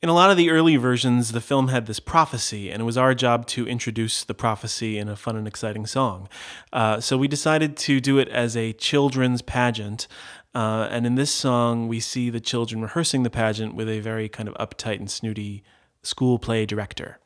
In a lot of the early versions, the film had this prophecy, and it was our job to introduce the prophecy in a fun and exciting song. So we decided to do it as a children's pageant. And in this song, we see the children rehearsing the pageant with a very kind of uptight and snooty school play director.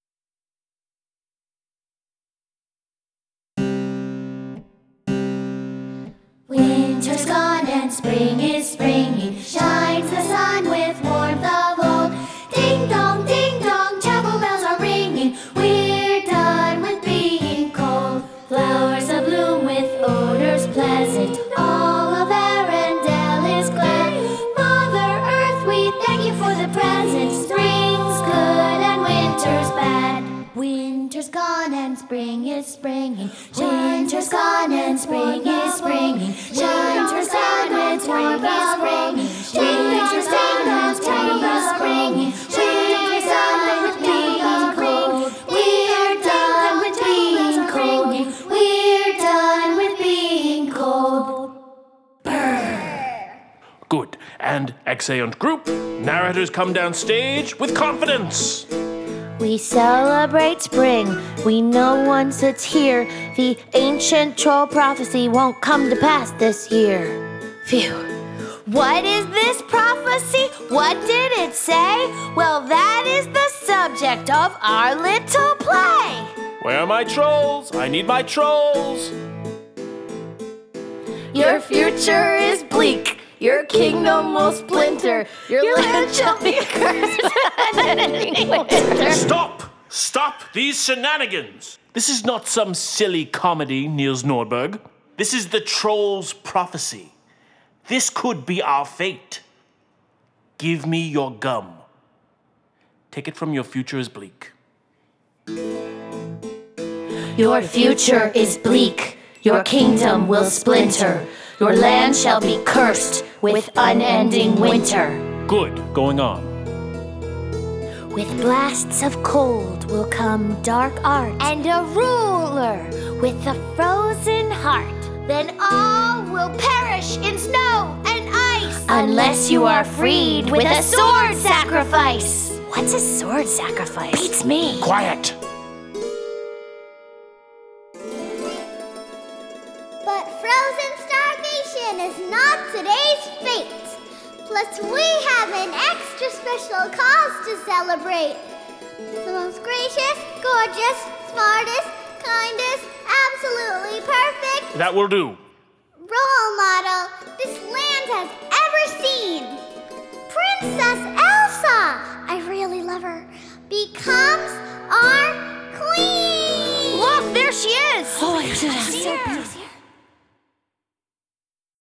Winter's gone and spring is springing. Shines the sun with warmth of old. Ding dong, chapel bells are ringing. We're done with being cold. Flowers abloom with odors pleasant. All of Arendelle is glad. Mother Earth, we thank you for the present. Spring's good and winter's bad. Winter's gone and spring is springing. Winter's gone and spring is springing. Winter's gone and spring is springing. Winter's gone and spring is springing. Winter's done with being cold. We're done with being cold. We're done with being cold. Brr. Good. And exeunt group, narrators come down stage with confidence. We celebrate spring. We know once it's here, the ancient troll prophecy won't come to pass this year. Phew. What is this prophecy? What did it say? Well, that is the subject of our little play. Where are my trolls? I need my trolls. Your future is bleak. Your kingdom will splinter. Your land shall be cursed. Stop these shenanigans. This is not some silly comedy, Niels Nordberg. This is the troll's prophecy. This could be our fate. Give me your gum. Take it from your future is bleak. Your future is bleak. Your kingdom will splinter. Your land shall be cursed with unending winter. Good, going on. With blasts of cold will come dark art and a ruler with a frozen heart. Then all will perish in snow and ice unless you are freed with a sword sacrifice. What's a sword sacrifice? Beats me. Quiet. But frozen starvation is not today's fate. Plus, we have an extra special cause to celebrate. The most gracious, gorgeous, smartest, kindest, absolutely perfect That will do. role model this land has ever seen. Princess Elsa, I really love her, becomes our queen. Look, there she is. Oh, I see her.